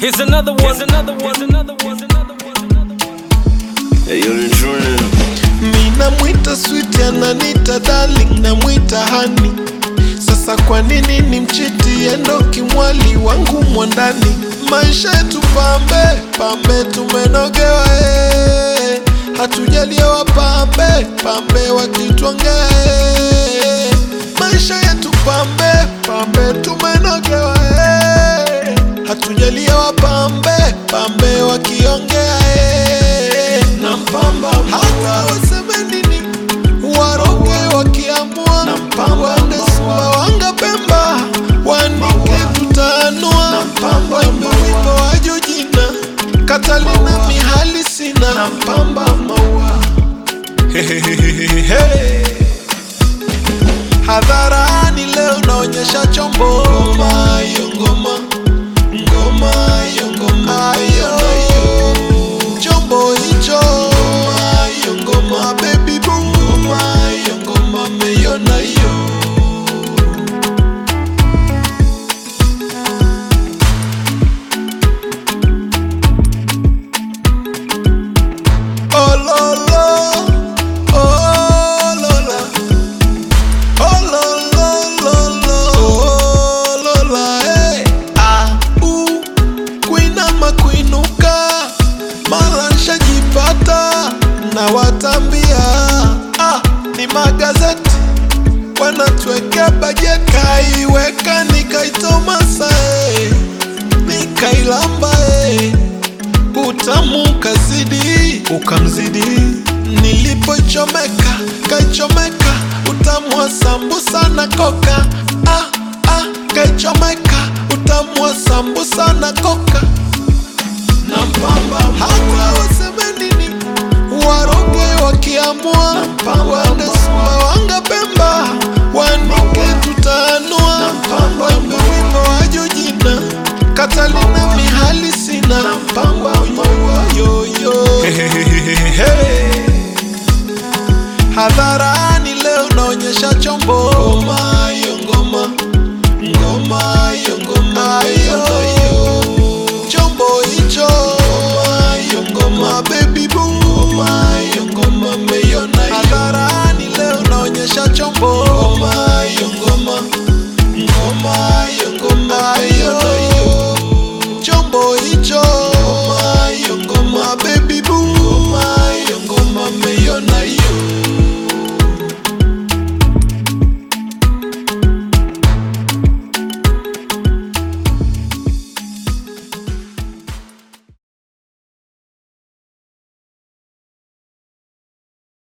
Here's another one. Hey, you're intruding. Mina mwita sweet ananita darling na mwita honey. Sasa kwa nini ni mchiti endo kimwali wangu mwandani? Maisha yetu pambe, pambe tumenogewa hatujaliwa pambe, pambe wakituongea Maisha yetu pambe, pambe tumenogewa hatujaliwa pambe, pambe wakiongea na mpamba hata waseme nini waroge wakiamua na mpamba wende Simba wanga Pemba wanike tutanua na mpamba wimbo wa Jojina Catalina mihali sina na mpamba maua hadharani leo naonyesha chombo ngoma yo ngoma ngoma yo ngoma yo chombo hicho ngoma yo ngoma baby boom ngoma yo ngoma meyona yo oh lolo oh lola oh lolo oh lola kuinama kuinuka malansha jipata na watambia ni magazeti wanatuwekea bajeti kaiweka nikaitomasa nikailamba utamu kazidi ukamzidi nilipochomeka kaichomeka utamu wa sambusa na koka kaichomeka utamu wa sambusa na koka na mpamba hata waseme nini waroge wakiamua wende Simba wanga Pemba wanike tutanua na mpamba wimbo wa Jojina Catalina mihali sina na mpamba maua yoyo hadharani leo naonyesha chombo ngoma yo ngoma ngoma yo ngoma yo chombo hicho ngoma yo ngoma baby boom ngoma yo ngoma meyona hadharani leo naonyesha chombo ngoma yo ngoma ngoma yo